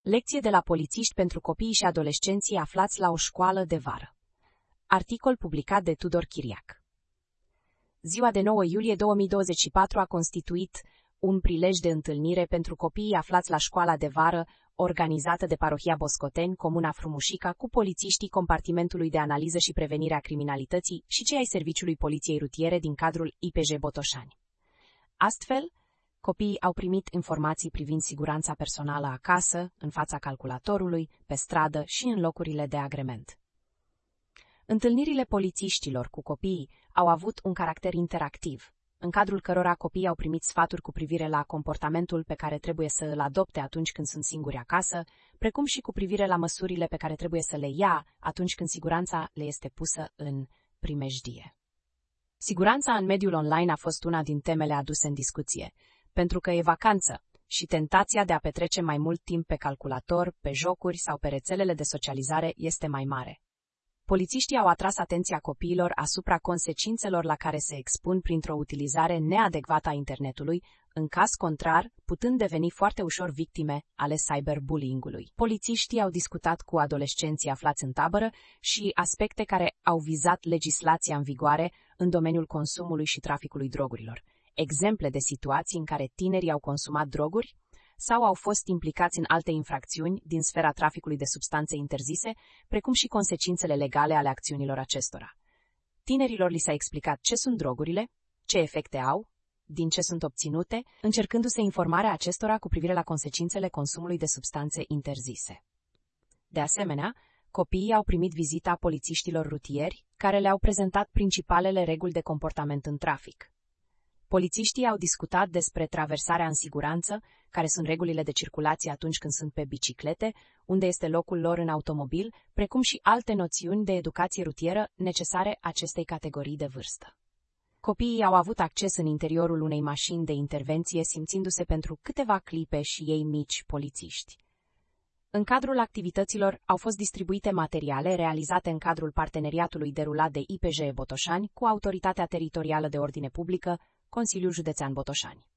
Lecție de la polițiști pentru copiii și adolescenții aflați la o școală de vară. Articol publicat de Tudor Chiriac. Ziua de 9 iulie 2024 a constituit un prilej de întâlnire pentru copiii aflați la școala de vară organizată de Parohia Boscoteni, Comuna Frumușica, cu polițiștii Compartimentului de Analiză și Prevenire a Criminalității și cei ai Serviciului Poliției Rutiere din cadrul IPJ Botoșani. Astfel, copiii au primit informații privind siguranța personală acasă, în fața calculatorului, pe stradă și în locurile de agrement. Întâlnirile polițiștilor cu copiii au avut un caracter interactiv, în cadrul cărora copiii au primit sfaturi cu privire la comportamentul pe care trebuie să îl adopte atunci când sunt singuri acasă, precum și cu privire la măsurile pe care trebuie să le ia atunci când siguranța le este pusă în primejdie. Siguranța în mediul online a fost una din temele aduse în discuție, pentru că e vacanță și tentația de a petrece mai mult timp pe calculator, pe jocuri sau pe rețelele de socializare este mai mare. Polițiștii au atras atenția copiilor asupra consecințelor la care se expun printr-o utilizare neadecvată a internetului, în caz contrar, putând deveni foarte ușor victime ale cyberbullying-ului. Polițiștii au discutat cu adolescenții aflați în tabără și aspecte care au vizat legislația în vigoare în domeniul consumului și traficului drogurilor, exemple de situații în care tinerii au consumat droguri sau au fost implicați în alte infracțiuni din sfera traficului de substanțe interzise, precum și consecințele legale ale acțiunilor acestora. Tinerilor li s-a explicat ce sunt drogurile, ce efecte au, din ce sunt obținute, încercându-se informarea acestora cu privire la consecințele consumului de substanțe interzise. De asemenea, copiii au primit vizita polițiștilor rutieri, care le-au prezentat principalele reguli de comportament în trafic. Polițiștii au discutat despre traversarea în siguranță, care sunt regulile de circulație atunci când sunt pe biciclete, unde este locul lor în automobil, precum și alte noțiuni de educație rutieră necesare acestei categorii de vârstă. Copiii au avut acces în interiorul unei mașini de intervenție, simțindu-se pentru câteva clipe și ei mici polițiști. În cadrul activităților au fost distribuite materiale realizate în cadrul parteneriatului derulat de IPJ Botoșani cu Autoritatea Teritorială de Ordine Publică, Consiliul Județean Botoșani.